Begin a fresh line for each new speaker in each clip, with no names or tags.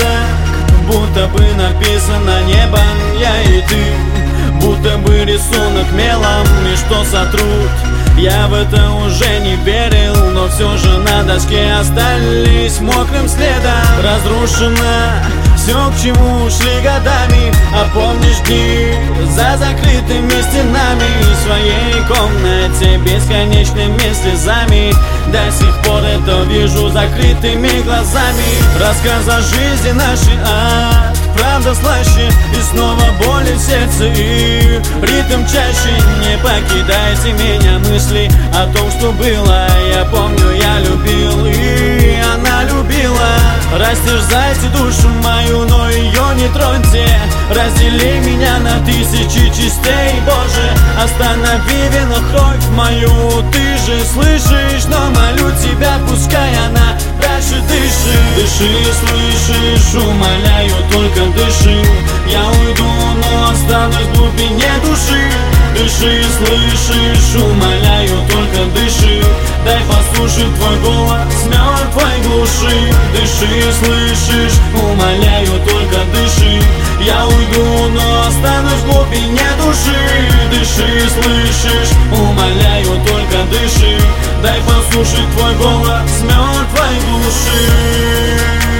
так, будто бы написано небом я и ты, будто бы рисунок мелом, и что сотрут. Я в это уже не верил, но все же на доске остались мокрым следом. Разрушено все, к чему шли годами. А помнишь дни за закрытыми стенами, в своей комнате бесконечными слезами? До сих пор это вижу закрытыми глазами. Рассказ о жизни нашей, правда слаще, и снова боли в сердце, и ритм чаще. Не покидайте меня мысли о том, что было. Я помню, я любил, и она любила. Растерзайте душу мою, но ее не троньте. Раздели меня на тысячи частей, Боже. Останови винокровь мою, ты же слышишь, но молю тебя, пускай она дальше дышит. Дыши, слышишь, умоляю, только дыши. Я уйду, но останусь в глубине души. Дыши, слышишь, умоляю, только дыши. Дай послушать твой голос в мертвой глуши. Дыши, слышишь, умоляю, только дыши. Я уйду, но останусь в глубине души. Дыши, слышишь, умоляю, только дыши. Дай послушать твой голос в мертвой глуши.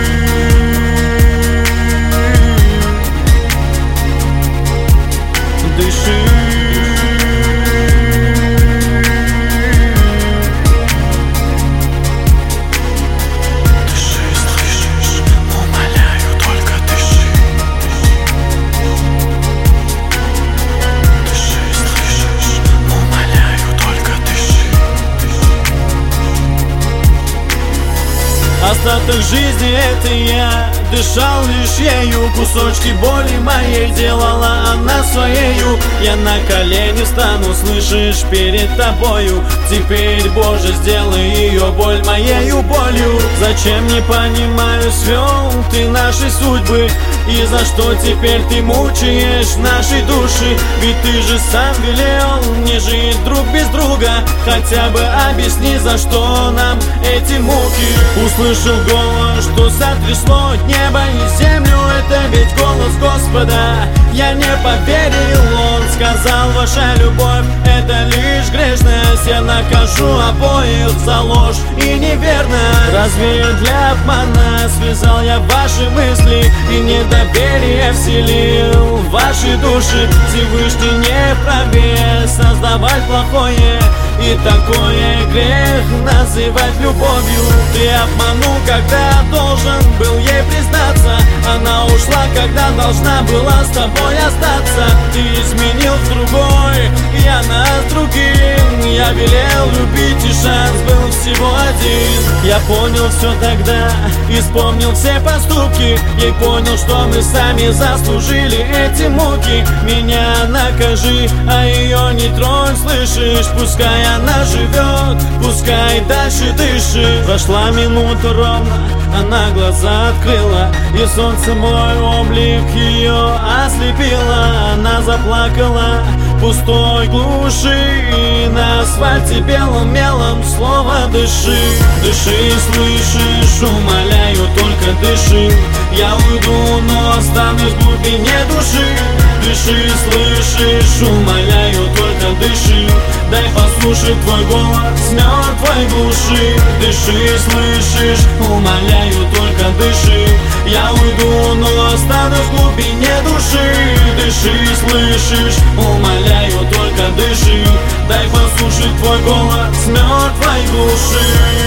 Остаток жизни это я дышал лишь ею. Кусочки боли моей делала она своею. Я на колени встану, слышишь, перед тобою. Теперь, Боже, сделай ее боль моею болью. Зачем, не понимаю, свел ты наши судьбы? И за что теперь ты мучаешь наши души? Ведь ты же сам велел не жить друг без друга. Хотя бы объясни, за что нам эти муки. Услышал голос, что сотрясло небо и землю. Это ведь голос Господа. Я не поверил, он сказал: ваша любовь — это лишь грешность. Я накажу обоих за ложь и неверность. Разве для обмана связал я ваши мысли и недоверие вселил в ваши души? Всевышний не вправе создавать плохое, и такое грех называть любовью. Ты обманул, когда должен был ей признаться. Она ушла, когда должна была с тобой остаться. Ты изменил с другой, я с другим. Я велел любить, и шанс был всего один. Я понял все тогда и вспомнил все поступки. Я понял, что мы сами заслужили эти муки. Меня накажи, а ее не тронь, слышишь? Пускай она живет, пускай дальше дышит. Прошла минута ровно, она глаза открыла, и солнце мой облик ее ослепило. Она заплакала в пустой глуши, и на асфальте белым мелом слово дыши. Дыши, слышишь, умоляю, только дыши. Я уйду, но останусь в глубине души. Дыши, слышишь, умоляю, только дыши. Дай послушать твой голос в мертвой глуши. Дыши, слышишь, умоляю, только дыши. Я уйду, но останусь в глубине души. Дыши, слышишь, умоляю, только дыши. Дай послушать твой голос в мертвой глуши.